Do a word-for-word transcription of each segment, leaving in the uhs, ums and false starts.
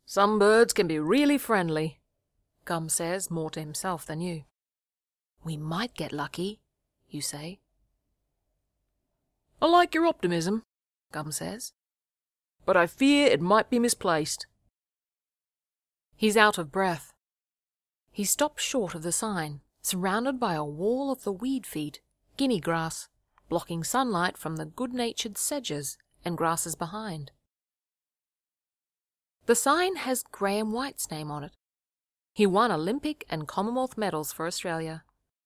Some birds can be really friendly, Gum says, more to himself than you. We might get lucky, you say. I like your optimism, Gum says, but I fear it might be misplaced. He's out of breath. He stops short of the sign, surrounded by a wall of the weed feet, guinea grass, blocking sunlight from the good-natured sedges and grasses behind. The sign has Graham White's name on it. He won Olympic and Commonwealth medals for Australia.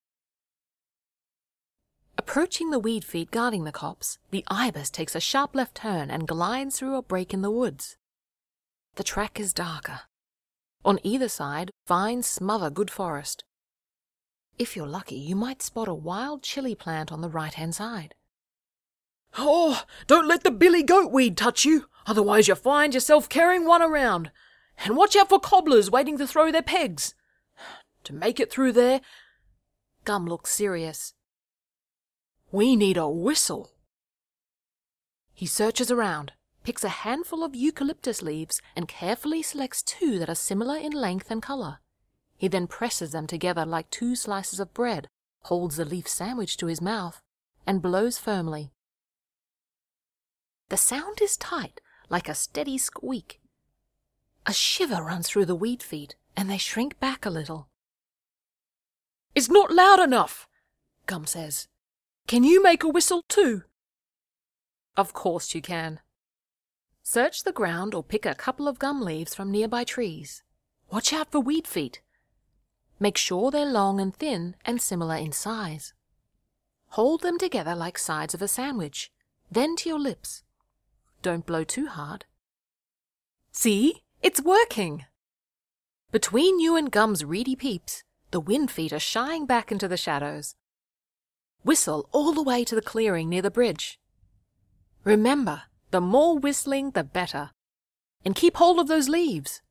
Approaching the weed feet guarding the copse, the ibis takes a sharp left turn and glides through a break in the woods. The track is darker. On either side, vines smother good forest. If you're lucky, you might spot a wild chili plant on the right-hand side. Oh, don't let the billy goat weed touch you, otherwise you'll find yourself carrying one around. And watch out for cobblers waiting to throw their pegs. To make it through there, Gum looks serious. We need a whistle. He searches around, picks a handful of eucalyptus leaves and carefully selects two that are similar in length and colour. He then presses them together like two slices of bread, holds the leaf sandwich to his mouth, and blows firmly. The sound is tight, like a steady squeak. A shiver runs through the weed feet, and they shrink back a little. It's not loud enough, Gum says. Can you make a whistle too? Of course you can. Search the ground or pick a couple of gum leaves from nearby trees. Watch out for weed feet. Make sure they're long and thin and similar in size. Hold them together like sides of a sandwich, then to your lips. Don't blow too hard. See? It's working! Between you and Gum's reedy peeps, the wind feet are shying back into the shadows. Whistle all the way to the clearing near the bridge. Remember, the more whistling, the better. And keep hold of those leaves.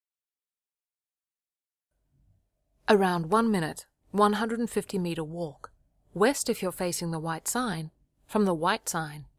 Around one minute, one hundred fifty metre walk, west if you're facing the white sign, from the white sign.